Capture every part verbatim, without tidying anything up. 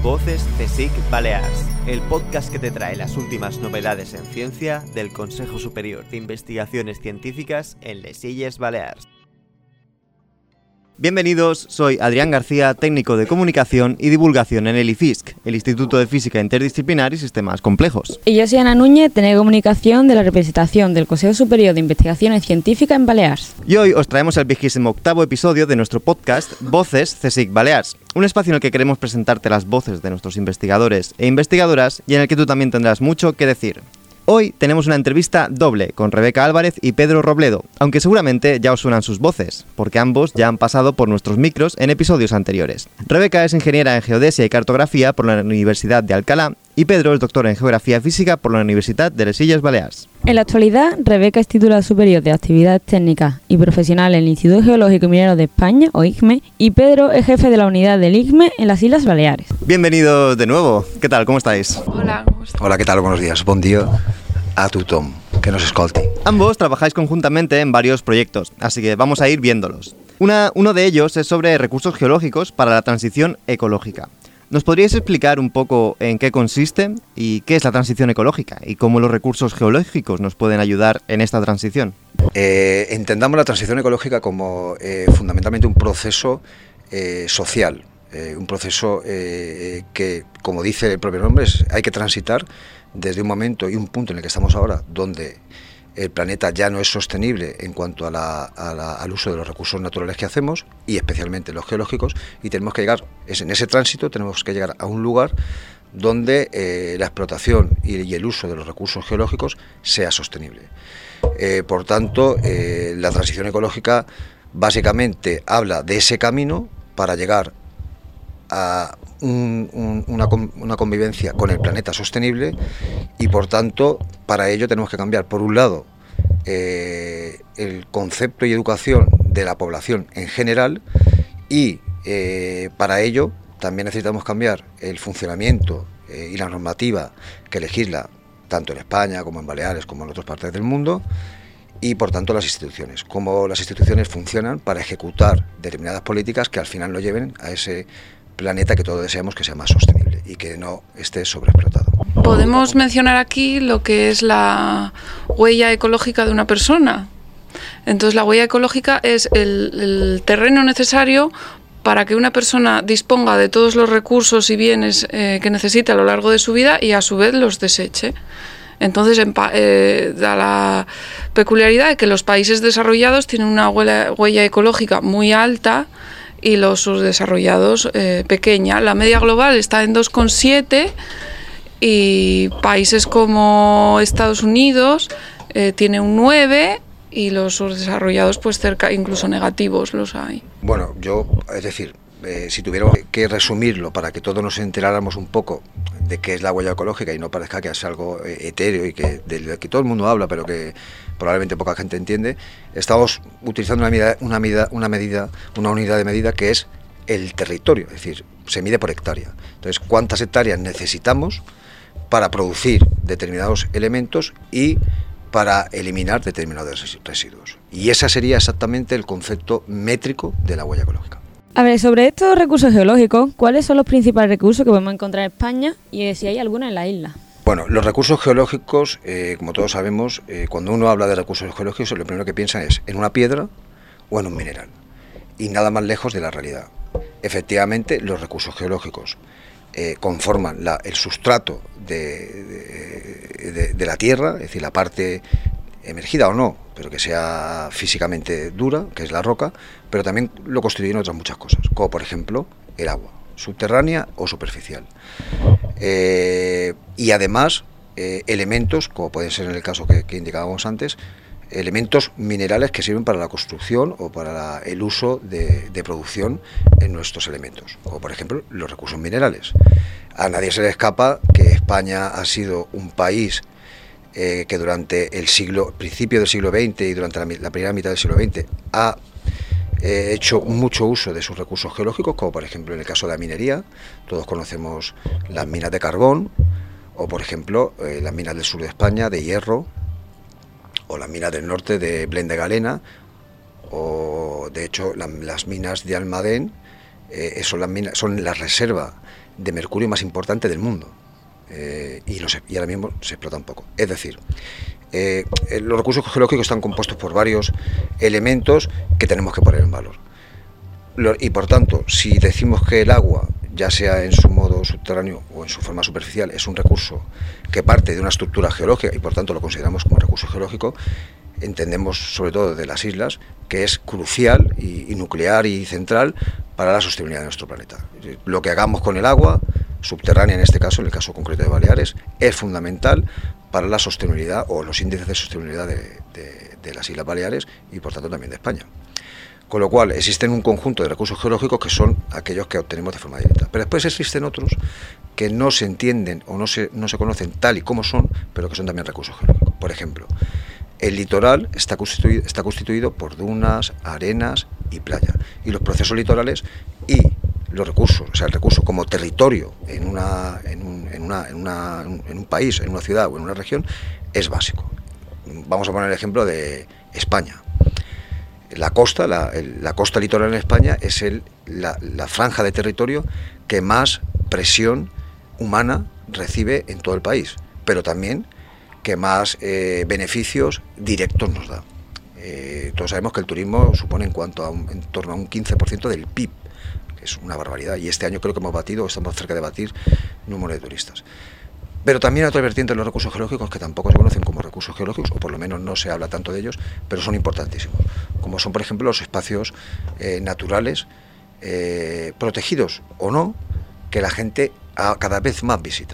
Voces CSIC Balears, el podcast que te trae las últimas novedades en ciencia del Consejo Superior de Investigaciones Científicas en les Illes Balears. Bienvenidos, soy Adrián García, técnico de comunicación y divulgación en el I F I S C, el Instituto de Física Interdisciplinar y Sistemas Complejos. Y yo soy Ana Núñez, técnico de comunicación de la representación del Consejo Superior de Investigaciones Científicas en Balears. Y hoy os traemos el vigésimo octavo episodio de nuestro podcast Voces CSIC Balears, un espacio en el que queremos presentarte las voces de nuestros investigadores e investigadoras y en el que tú también tendrás mucho que decir. Hoy tenemos una entrevista doble con Rebeca Álvarez y Pedro Robledo, aunque seguramente ya os suenan sus voces, porque ambos ya han pasado por nuestros micros en episodios anteriores. Rebeca es ingeniera en Geodesia y Cartografía por la Universidad de Alcalá y Pedro es doctor en Geografía Física por la Universidad de les Illes Balears. En la actualidad, Rebeca es titular superior de Actividades Técnicas y Profesionales en el Instituto Geológico y Minero de España, o I G M E, y Pedro es jefe de la unidad del I G M E en las Islas Baleares. Bienvenidos de nuevo. ¿Qué tal? ¿Cómo estáis? Hola. Hola, ¿qué tal? Buenos días. Bon dia a tothom que nos escolti. Ambos trabajáis conjuntamente en varios proyectos, así que vamos a ir viéndolos. Una, uno de ellos es sobre recursos geológicos para la transición ecológica. ¿Nos podríais explicar un poco en qué consiste y qué es la transición ecológica y cómo los recursos geológicos nos pueden ayudar en esta transición? Eh, entendamos la transición ecológica como eh, fundamentalmente un proceso eh, social, eh, un proceso eh, que, como dice el propio nombre, es, hay que transitar desde un momento y un punto en el que estamos ahora, donde el planeta ya no es sostenible en cuanto a la, a la, al uso de los recursos naturales que hacemos, y especialmente los geológicos, y tenemos que llegar, es en ese tránsito tenemos que llegar a un lugar donde eh, la explotación y, y el uso de los recursos geológicos sea sostenible. Eh, por tanto, eh, la transición ecológica básicamente habla de ese camino para llegar a un, un, una, una convivencia con el planeta sostenible, y por tanto para ello tenemos que cambiar por un lado eh, el concepto y educación de la población en general, y eh, para ello también necesitamos cambiar el funcionamiento eh, y la normativa que legisla tanto en España como en Baleares como en otras partes del mundo, y por tanto las instituciones, cómo las instituciones funcionan para ejecutar determinadas políticas que al final lo lleven a ese planeta que todos deseamos que sea más sostenible y que no esté sobreexplotado. Podemos mencionar aquí lo que es la huella ecológica de una persona. Entonces, la huella ecológica es el, el terreno necesario para que una persona disponga de todos los recursos y bienes eh, que necesita a lo largo de su vida y a su vez los deseche. Entonces, en pa- eh, da la peculiaridad de que los países desarrollados tienen una huella, huella ecológica muy alta y los subdesarrollados eh, pequeña. La media global está en dos coma siete y países como Estados Unidos eh, tiene un nueve, y los subdesarrollados pues cerca, incluso negativos los hay. Bueno, yo, es decir, eh, si tuviéramos que resumirlo para que todos nos enteráramos un poco de qué es la huella ecológica y no parezca que es algo eh, etéreo y que del que todo el mundo habla pero que probablemente poca gente entiende, estamos utilizando una medida, una medida, una medida, una unidad de medida que es el territorio, es decir, se mide por hectárea. Entonces, ¿cuántas hectáreas necesitamos para producir determinados elementos y para eliminar determinados residuos? Y ese sería exactamente el concepto métrico de la huella ecológica. A ver, sobre estos recursos geológicos, ¿cuáles son los principales recursos que podemos encontrar en España y si hay alguna en la isla? Bueno, los recursos geológicos, eh, como todos sabemos, eh, cuando uno habla de recursos geológicos, lo primero que piensa es en una piedra o en un mineral, y nada más lejos de la realidad. Efectivamente, los recursos geológicos eh, conforman la, el sustrato de, de, de, de la tierra, es decir, la parte emergida o no, pero que sea físicamente dura, que es la roca, pero también lo constituyen otras muchas cosas, como por ejemplo el agua, subterránea o superficial. Eh, y además eh, elementos, como puede ser en el caso que, que indicábamos antes, elementos minerales que sirven para la construcción o para la, el uso de, de producción en nuestros elementos, como por ejemplo los recursos minerales. A nadie se le escapa que España ha sido un país eh, que durante el siglo, principio del siglo veinte y durante la, la primera mitad del siglo veinte ha eh, hecho mucho uso de sus recursos geológicos, como por ejemplo en el caso de la minería. Todos conocemos las minas de carbón, o por ejemplo eh, las minas del sur de España de hierro, o las minas del norte de Blend de Galena, o de hecho la, las minas de Almadén, eh, son, las minas, son la reserva de mercurio más importante del mundo. Eh, y, los, y ahora mismo se explota un poco. Es decir, eh, los recursos geológicos están compuestos por varios elementos que tenemos que poner en valor. Lo, y por tanto, si decimos que el agua, ya sea en su modo subterráneo o en su forma superficial, es un recurso que parte de una estructura geológica y por tanto lo consideramos como recurso geológico, entendemos sobre todo de las islas que es crucial y, y nuclear y central para la sostenibilidad de nuestro planeta. Lo que hagamos con el agua subterránea, en este caso, en el caso concreto de Baleares, es fundamental para la sostenibilidad o los índices de sostenibilidad de, de, de las Islas Baleares y por tanto también de España. Con lo cual existen un conjunto de recursos geológicos que son aquellos que obtenemos de forma directa. Pero después existen otros que no se entienden o no se, no se conocen tal y como son, pero que son también recursos geológicos. Por ejemplo, el litoral está constituido, está constituido por dunas, arenas y playa. Y los procesos litorales y los recursos, o sea, el recurso como territorio en, una, en, un, en, una, en, una, en un país, en una ciudad o en una región, es básico. Vamos a poner el ejemplo de España. La costa, la, el, la costa litoral en España es el, la, la franja de territorio que más presión humana recibe en todo el país, pero también que más eh, beneficios directos nos da. Eh, todos sabemos que el turismo supone en cuanto a un, en torno a un quince por ciento del P I B, que es una barbaridad, y este año creo que hemos batido, o estamos cerca de batir, número de turistas. Pero también hay otra vertiente de los recursos geológicos que tampoco se conocen como recursos geológicos, o por lo menos no se habla tanto de ellos, pero son importantísimos, como son, por ejemplo, los espacios eh, naturales, eh, protegidos o no, que la gente a, cada vez más visita.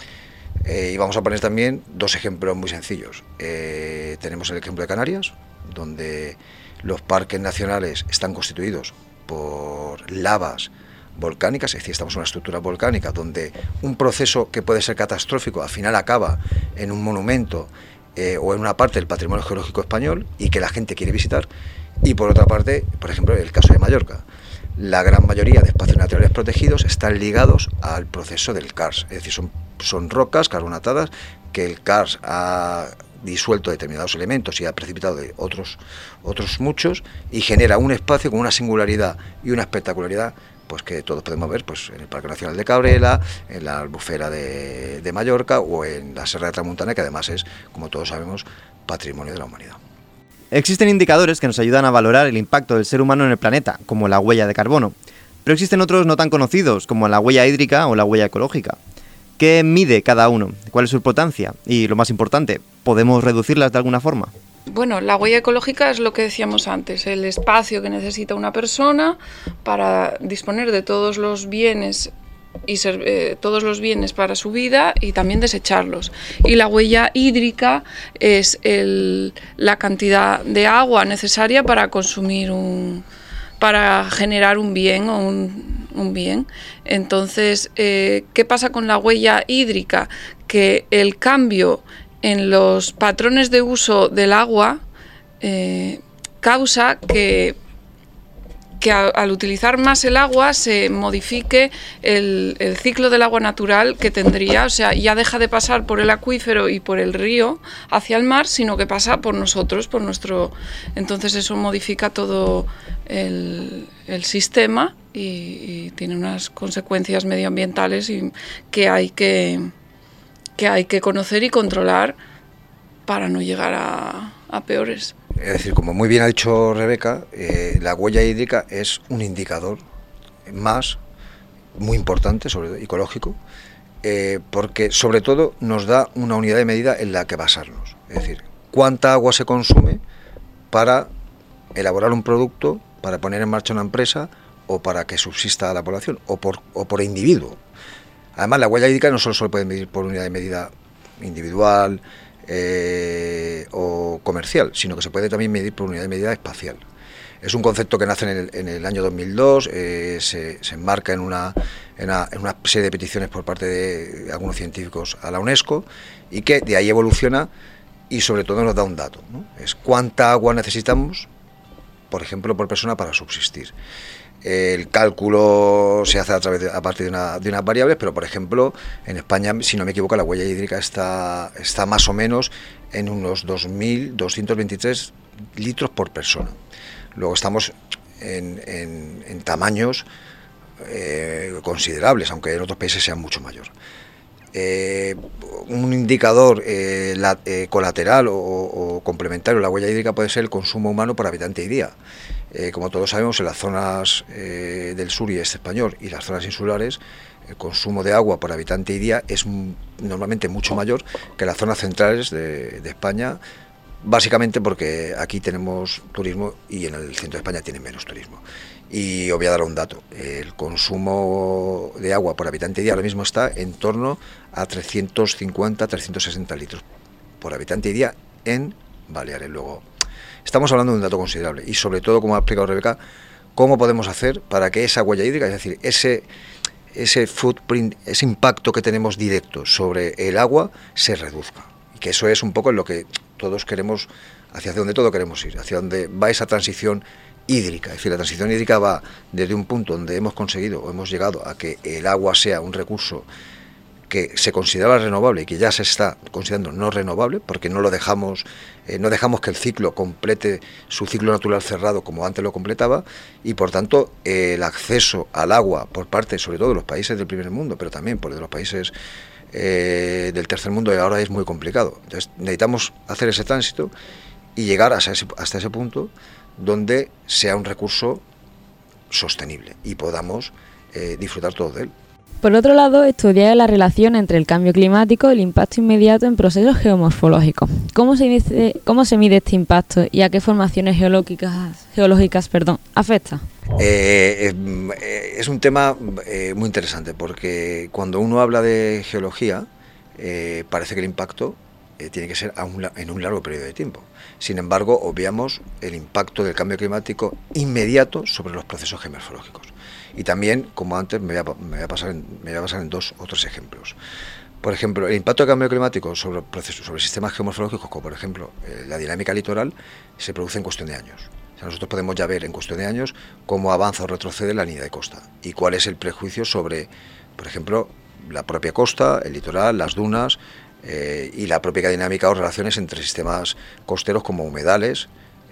Eh, y vamos a poner también dos ejemplos muy sencillos. Eh, tenemos el ejemplo de Canarias, donde los parques nacionales están constituidos por lavas volcánicas, es decir, estamos en una estructura volcánica donde un proceso que puede ser catastrófico al final acaba en un monumento eh, o en una parte del patrimonio geológico español y que la gente quiere visitar. Y por otra parte, por ejemplo, el caso de Mallorca, la gran mayoría de espacios naturales protegidos están ligados al proceso del Cars, es decir, son, son rocas carbonatadas que el Cars ha disuelto determinados elementos y ha precipitado de otros, otros muchos y genera un espacio con una singularidad y una espectacularidad pues que todos podemos ver pues en el Parque Nacional de Cabrela, en la Albufera de, de Mallorca o en la Serra de Tramuntana, que además es, como todos sabemos, patrimonio de la humanidad. Existen indicadores que nos ayudan a valorar el impacto del ser humano en el planeta, como la huella de carbono, pero existen otros no tan conocidos, como la huella hídrica o la huella ecológica. ¿Qué mide cada uno? ¿Cuál es su importancia? Y lo más importante, ¿podemos reducirlas de alguna forma? Bueno, la huella ecológica es lo que decíamos antes, el espacio que necesita una persona para disponer de todos los bienes y ser, eh, todos los bienes para su vida y también desecharlos. Y la huella hídrica es el, la cantidad de agua necesaria para consumir un, para generar un bien o un, un bien. Entonces, eh, ¿qué pasa con la huella hídrica? Que el cambio en los patrones de uso del agua eh, causa que, que a, al utilizar más el agua se modifique el, el ciclo del agua natural que tendría, o sea, ya deja de pasar por el acuífero y por el río hacia el mar, sino que pasa por nosotros, por nuestro... Entonces eso modifica todo el, el sistema y, y tiene unas consecuencias medioambientales y que hay que... que hay que conocer y controlar para no llegar a, a peores. Es decir, como muy bien ha dicho Rebeca, eh, la huella hídrica es un indicador más muy importante, sobre todo ecológico, eh, porque sobre todo nos da una unidad de medida en la que basarnos. Es decir, cuánta agua se consume para elaborar un producto, para poner en marcha una empresa o para que subsista la población o por, o por individuo. Además, la huella hídrica no solo se puede medir por unidad de medida individual eh, o comercial, sino que se puede también medir por unidad de medida espacial. Es un concepto que nace en el, en el año dos mil dos, eh, se, se enmarca en una, en, una, en una serie de peticiones por parte de algunos científicos a la UNESCO y que de ahí evoluciona y sobre todo nos da un dato, ¿no? Es cuánta agua necesitamos, por ejemplo, por persona para subsistir. El cálculo se hace a través de, a partir de, una, de unas variables, pero por ejemplo en España, si no me equivoco, la huella hídrica está, está más o menos en unos dos mil doscientos veintitrés litros por persona. Luego estamos en, en, en tamaños eh, considerables, aunque en otros países sean mucho mayor. Eh, un indicador eh, la, eh, colateral o, o complementario a la huella hídrica puede ser el consumo humano por habitante y día. Eh, como todos sabemos, en las zonas eh, del sur y este español y las zonas insulares, el consumo de agua por habitante y día es normalmente mucho mayor que en las zonas centrales de, de España, básicamente porque aquí tenemos turismo y en el centro de España tienen menos turismo. Y os voy a dar un dato, el consumo de agua por habitante y día ahora mismo está en torno a trescientos cincuenta a trescientos sesenta litros por habitante y día en Baleares. Luego, estamos hablando de un dato considerable y sobre todo, como ha explicado Rebeca, cómo podemos hacer para que esa huella hídrica, es decir, ese, ese footprint, ese impacto que tenemos directo sobre el agua se reduzca. Y que eso es un poco en lo que todos queremos, hacia donde todo queremos ir, hacia donde va esa transición hídrica. Es decir, la transición hídrica va desde un punto donde hemos conseguido o hemos llegado a que el agua sea un recurso que se consideraba renovable y que ya se está considerando no renovable, porque no lo dejamos, eh, no dejamos que el ciclo complete su ciclo natural cerrado como antes lo completaba, y por tanto eh, el acceso al agua por parte sobre todo de los países del primer mundo, pero también por de los países eh, del tercer mundo ahora es muy complicado. Entonces necesitamos hacer ese tránsito y llegar hasta ese, hasta ese punto donde sea un recurso sostenible y podamos eh, disfrutar todo de él. Por otro lado, estudiar la relación entre el cambio climático y el impacto inmediato en procesos geomorfológicos. ¿Cómo se mide, cómo se mide este impacto y a qué formaciones geológicas, geológicas perdón, afecta? Eh, eh, es un tema eh, muy interesante, porque cuando uno habla de geología, eh, parece que el impacto eh, tiene que ser a un, en un largo periodo de tiempo. Sin embargo, obviamos el impacto del cambio climático inmediato sobre los procesos geomorfológicos. Y también, como antes, me voy, a, me, voy a pasar en, me voy a pasar en dos otros ejemplos. Por ejemplo, el impacto del cambio climático sobre, procesos, sobre sistemas geomorfológicos, como por ejemplo eh, la dinámica litoral, se produce en cuestión de años. O sea, nosotros podemos ya ver en cuestión de años cómo avanza o retrocede la línea de costa y cuál es el prejuicio sobre, por ejemplo, la propia costa, el litoral, las dunas eh, y la propia dinámica o relaciones entre sistemas costeros como humedales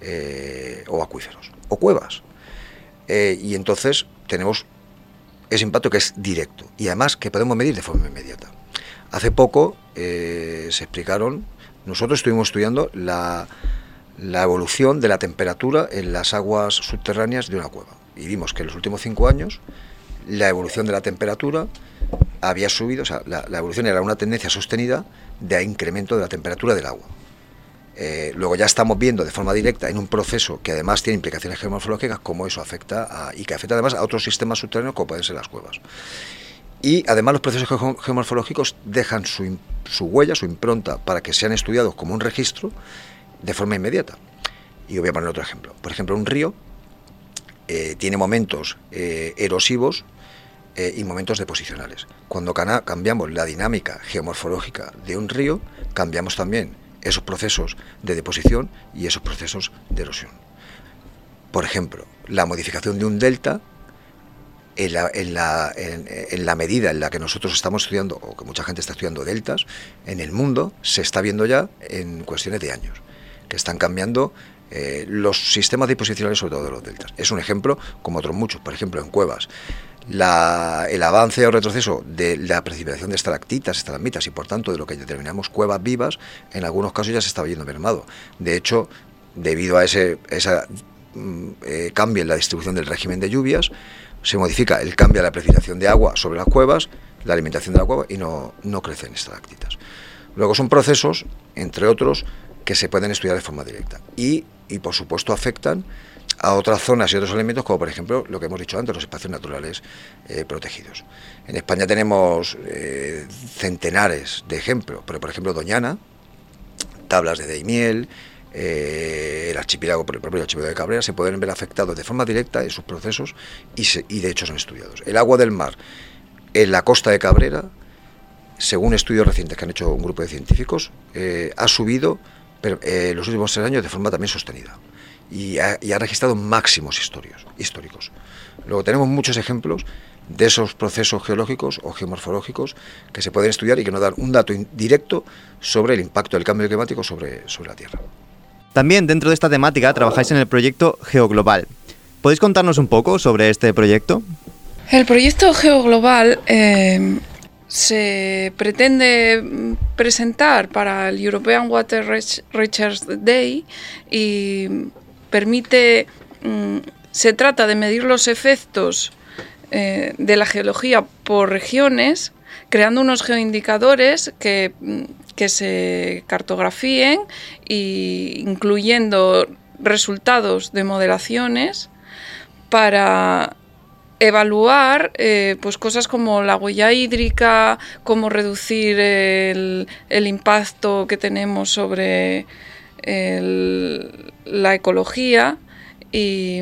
eh, o acuíferos o cuevas. Eh, y entonces tenemos ese impacto que es directo y además que podemos medir de forma inmediata. Hace poco eh, se explicaron, nosotros estuvimos estudiando la, la evolución de la temperatura en las aguas subterráneas de una cueva y vimos que en los últimos cinco años la evolución de la temperatura había subido, o sea, la, la evolución era una tendencia sostenida de incremento de la temperatura del agua. Eh, luego ya estamos viendo de forma directa en un proceso que además tiene implicaciones geomorfológicas cómo eso afecta a, y que afecta además a otros sistemas subterráneos como pueden ser las cuevas. Y además los procesos geomorfológicos dejan su, su huella, su impronta, para que sean estudiados como un registro de forma inmediata. Y os voy a poner otro ejemplo. Por ejemplo, un río eh, tiene momentos eh, erosivos eh, y momentos deposicionales. Cuando cana, cambiamos la dinámica geomorfológica de un río, cambiamos también esos procesos de deposición y esos procesos de erosión. Por ejemplo, la modificación de un delta, en la, en, la, en, en la medida en la que nosotros estamos estudiando, o que mucha gente está estudiando deltas, en el mundo se está viendo ya en cuestiones de años, que están cambiando eh, los sistemas disposicionales, sobre todo de los deltas. Es un ejemplo, como otros muchos, por ejemplo, en cuevas. La, el avance o retroceso de la precipitación de estalactitas, estalagmitas y por tanto de lo que determinamos cuevas vivas, en algunos casos ya se está viendo mermado. De hecho, debido a ese esa, eh, cambio en la distribución del régimen de lluvias, se modifica el cambio de la precipitación de agua sobre las cuevas, la alimentación de la cueva y no, no crecen estalactitas. Luego son procesos, entre otros, que se pueden estudiar de forma directa y, y por supuesto afectan a otras zonas y otros elementos, como por ejemplo lo que hemos dicho antes, los espacios naturales eh, protegidos. En España tenemos eh, centenares de ejemplos, pero por ejemplo Doñana, tablas de Daimiel, eh, el archipiélago, por el propio archipiélago de Cabrera, se pueden ver afectados de forma directa en sus procesos y, se, y de hecho son estudiados. El agua del mar en la costa de Cabrera, según estudios recientes que han hecho un grupo de científicos, eh, ha subido pero, eh, en los últimos tres años de forma también sostenida. Y ha, y ha registrado máximos históricos, históricos. Luego tenemos muchos ejemplos de esos procesos geológicos o geomorfológicos que se pueden estudiar y que nos dan un dato directo sobre el impacto del cambio climático sobre, sobre la Tierra. También dentro de esta temática trabajáis en el proyecto GeoGlobal. ¿Podéis contarnos un poco sobre este proyecto? El proyecto GeoGlobal eh, se pretende presentar para el European Water Research Day y permite, mm, se trata de medir los efectos eh, de la geología por regiones, creando unos geoindicadores que, que se cartografíen e incluyendo resultados de modelaciones para evaluar eh, pues cosas como la huella hídrica, cómo reducir el, el impacto que tenemos sobre el, la ecología y,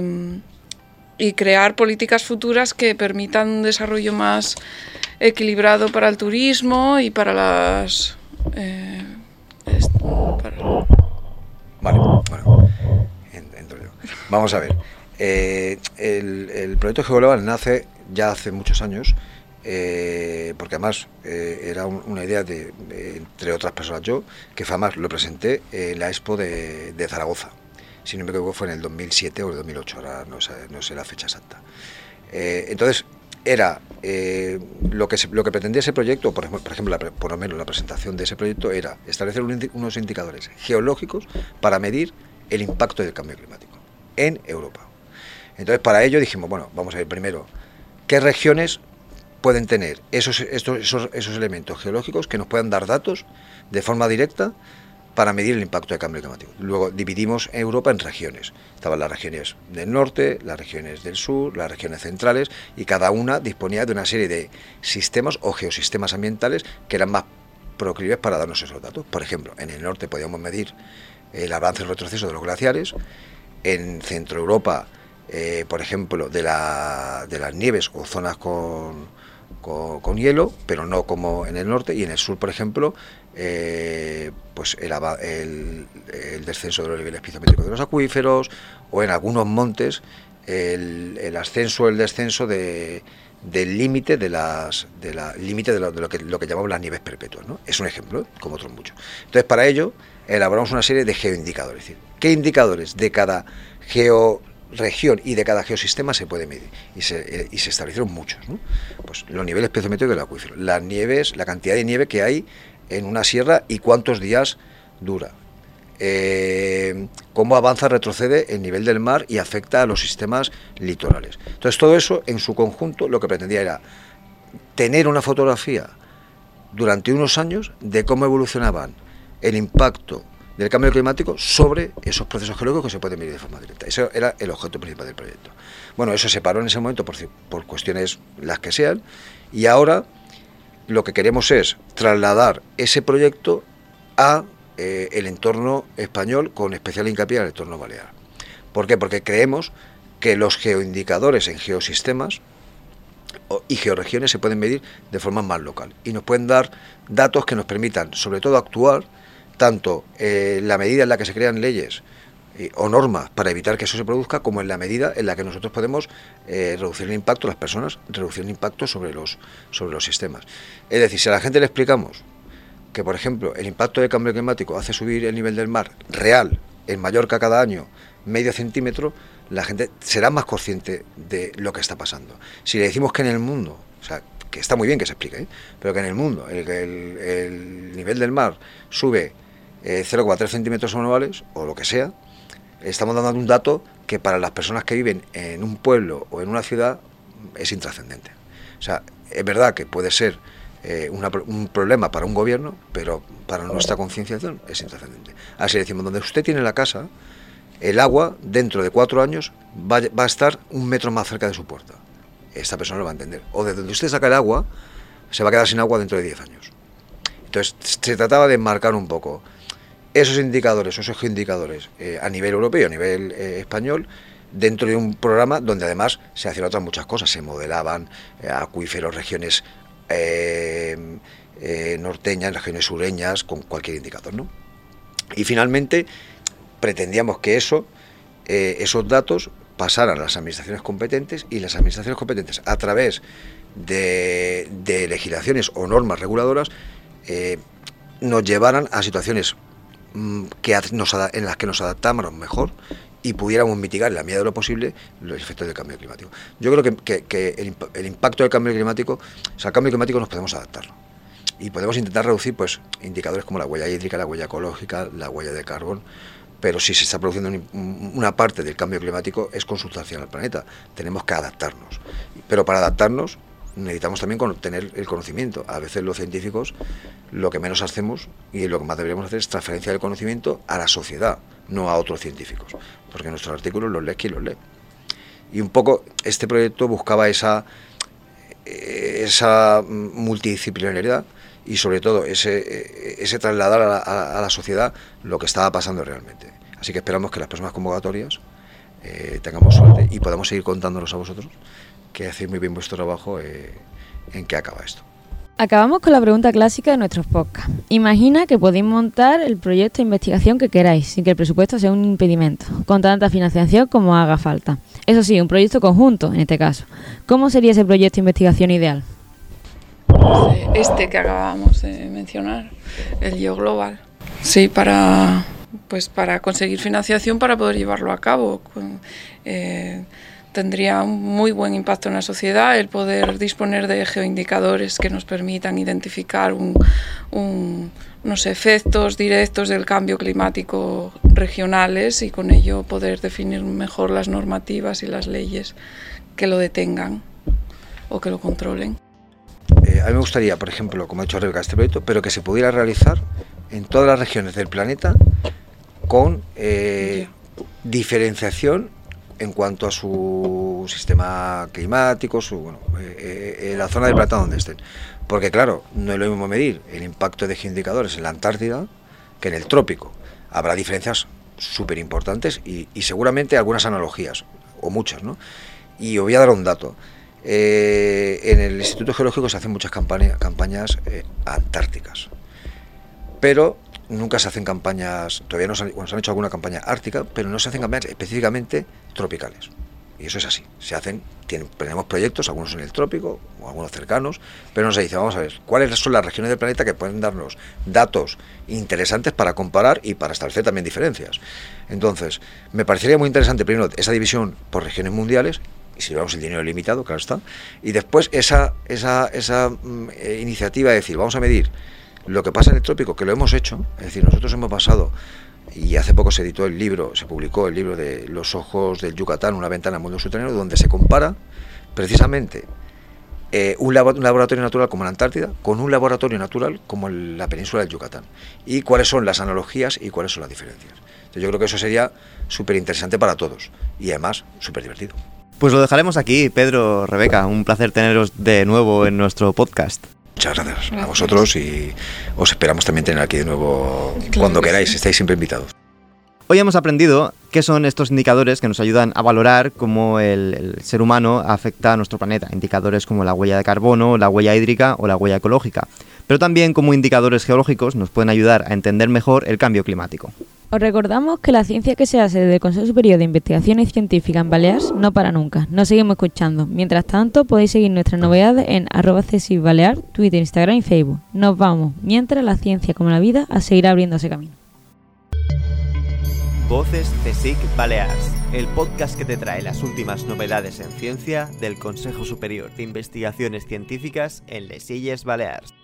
y crear políticas futuras que permitan un desarrollo más equilibrado para el turismo y para las... Eh, para... Vale, bueno, entro yo. Vamos a ver. Eh, el, el proyecto GeoGlobal nace ya hace muchos años, eh, porque además eh, era un, una idea de, de, entre otras personas yo, que además lo presenté en la Expo de, de Zaragoza. Si no me equivoco fue en el dos mil siete o el dos mil ocho, ahora no sé, no sé la fecha exacta. Eh, entonces, era eh, lo que se, lo que pretendía ese proyecto, por ejemplo, por, ejemplo la, por lo menos la presentación de ese proyecto, era establecer un, unos indicadores geológicos para medir el impacto del cambio climático en Europa. Entonces, para ello dijimos, bueno, vamos a ver primero, ¿qué regiones pueden tener esos, estos, esos, esos elementos geológicos que nos puedan dar datos de forma directa para medir el impacto del cambio climático? Luego dividimos Europa en regiones. Estaban las regiones del norte, las regiones del sur, las regiones centrales, y cada una disponía de una serie de sistemas o geosistemas ambientales que eran más proclives para darnos esos datos. Por ejemplo, en el norte podíamos medir el avance y el retroceso de los glaciares, en Centro Europa, eh, por ejemplo, de, la, de las nieves o zonas con, con, con hielo, pero no como en el norte, y en el sur, por ejemplo, eh, pues el, el, el descenso de los niveles pizométricos de los acuíferos, o en algunos montes el, el ascenso o el descenso de, del límite de las de la límite de, lo, de lo que lo que llamamos las nieves perpetuas, ¿no? Es un ejemplo, como otros muchos. Entonces, para ello elaboramos una serie de geoindicadores, es decir, qué indicadores de cada georregión y de cada geosistema se puede medir, y se, y se establecieron muchos, ¿no? Pues los niveles pizométricos del acuífero, las nieves, la cantidad de nieve que hay en una sierra y cuántos días dura, eh, cómo avanza, retrocede el nivel del mar y afecta a los sistemas litorales. Entonces, todo eso en su conjunto lo que pretendía era tener una fotografía durante unos años de cómo evolucionaban el impacto del cambio climático sobre esos procesos geológicos que se pueden medir de forma directa. Ese era el objeto principal del proyecto. Bueno, eso se paró en ese momento por, por cuestiones las que sean, y ahora lo que queremos es trasladar ese proyecto a eh, el entorno español, con especial hincapié al entorno balear. ¿Por qué? Porque creemos que los geoindicadores en geosistemas y georregiones se pueden medir de forma más local y nos pueden dar datos que nos permitan, sobre todo, actuar tanto en la medida en la que se crean leyes eh, o normas para evitar que eso se produzca, como en la medida en la que nosotros podemos eh, reducir el impacto, las personas, reducir el impacto sobre los, sobre los sistemas. Es decir, si a la gente le explicamos que, por ejemplo, el impacto del cambio climático hace subir el nivel del mar real en Mallorca cada año medio centímetro, la gente será más consciente de lo que está pasando. Si le decimos que en el mundo, o sea, que está muy bien que se explique, ¿eh? pero que en el mundo el, el, el nivel del mar sube eh, cero coma tres centímetros anuales, o lo que sea, estamos dando un dato que para las personas que viven en un pueblo o en una ciudad es intrascendente. O sea, es verdad que puede ser eh, una, un problema para un gobierno, pero para nuestra concienciación es intrascendente. Así decimos, donde usted tiene la casa, el agua dentro de cuatro años va, va a estar un metro más cerca de su puerta. Esta persona lo va a entender. O de donde usted saca el agua, se va a quedar sin agua dentro de diez años. Entonces, se trataba de marcar un poco esos indicadores, esos geoindicadores eh, a nivel europeo, a nivel eh, español, dentro de un programa donde además se hacían otras muchas cosas. Se modelaban eh, acuíferos, regiones eh, eh, norteñas, regiones sureñas, con cualquier indicador, ¿no? Y finalmente pretendíamos que eso, eh, esos datos pasaran a las administraciones competentes, y las administraciones competentes, a través de, de legislaciones o normas reguladoras, eh, nos llevaran a situaciones mm, que nos, en las que nos adaptáramos mejor y pudiéramos mitigar en la medida de lo posible los efectos del cambio climático. Yo creo que, que, que el, el impacto del cambio climático, o sea, al cambio climático nos podemos adaptar y podemos intentar reducir pues indicadores como la huella hídrica, la huella ecológica, la huella de carbón, pero si se está produciendo un, una parte del cambio climático es consustancial al planeta, tenemos que adaptarnos, pero para adaptarnos necesitamos también tener el conocimiento. A veces los científicos lo que menos hacemos y lo que más deberíamos hacer es transferencia del conocimiento a la sociedad, no a otros científicos, porque nuestros artículos los lee quien los lee. Y un poco este proyecto buscaba esa, esa multidisciplinariedad y sobre todo ese, ese trasladar a la, a la sociedad lo que estaba pasando realmente. Así que esperamos que las próximas convocatorias eh, tengamos suerte y podamos seguir contándonos a vosotros que hacéis muy bien vuestro trabajo eh, en qué acaba esto. Acabamos con la pregunta clásica de nuestros podcasts. Imagina que podéis montar el proyecto de investigación que queráis, sin que el presupuesto sea un impedimento, con tanta financiación como haga falta. Eso sí, un proyecto conjunto, en este caso. ¿Cómo sería ese proyecto de investigación ideal? Este que acabamos de mencionar, el GeoGlobal. Sí, para, pues para conseguir financiación para poder llevarlo a cabo. Eh, Tendría un muy buen impacto en la sociedad el poder disponer de geoindicadores que nos permitan identificar un, un, unos efectos directos del cambio climático regionales y con ello poder definir mejor las normativas y las leyes que lo detengan o que lo controlen. Eh, a mí me gustaría, por ejemplo, como ha dicho Rebeca, este proyecto, pero que se pudiera realizar en todas las regiones del planeta con eh, diferenciación en cuanto a su sistema climático, su bueno, eh, eh, la zona del planeta donde estén. Porque claro, no es lo mismo medir el impacto de geoindicadores en la Antártida que en el trópico. Habrá diferencias súper importantes y, y seguramente algunas analogías, o muchas, ¿no? Y os voy a dar un dato. Eh, en el Instituto Geológico se hacen muchas campañas, campañas eh, antárticas, pero nunca se hacen campañas, todavía no se han, bueno, se han hecho alguna campaña ártica, pero no se hacen campañas específicamente tropicales. Y eso es así. Se hacen, tienen, tenemos proyectos, algunos en el trópico, o algunos cercanos, pero no se dice, vamos a ver, ¿cuáles son las regiones del planeta que pueden darnos datos interesantes para comparar y para establecer también diferencias? Entonces, me parecería muy interesante, primero, esa división por regiones mundiales, y si llevamos el dinero limitado, claro está, y después esa, esa, esa mm, eh, iniciativa de decir, vamos a medir lo que pasa en el trópico, que lo hemos hecho, es decir, nosotros hemos pasado, y hace poco se editó el libro, se publicó el libro de Los ojos del Yucatán, una ventana al mundo subterráneo, donde se compara precisamente eh, un, labo, un laboratorio natural como la Antártida con un laboratorio natural como el, la península del Yucatán, y cuáles son las analogías y cuáles son las diferencias. Entonces yo creo que eso sería súper interesante para todos, y además súper divertido. Pues lo dejaremos aquí, Pedro, Rebeca, un placer teneros de nuevo en nuestro podcast. Muchas gracias, gracias a vosotros y os esperamos también tener aquí de nuevo claro cuando queráis, sí. Estáis siempre invitados. Hoy hemos aprendido qué son estos indicadores que nos ayudan a valorar cómo el, el ser humano afecta a nuestro planeta. Indicadores como la huella de carbono, la huella hídrica o la huella ecológica. Pero también como indicadores geológicos nos pueden ayudar a entender mejor el cambio climático. Os recordamos que la ciencia que se hace desde el Consejo Superior de Investigaciones Científicas en Baleares no para nunca. Nos seguimos escuchando. Mientras tanto, podéis seguir nuestras novedades en arroba CSIC Balear, Twitter, Instagram y Facebook. Nos vamos, mientras la ciencia como la vida a seguir abriéndose camino. Voces CSIC Balears, el podcast que te trae las últimas novedades en ciencia del Consejo Superior de Investigaciones Científicas en les Illes Balears.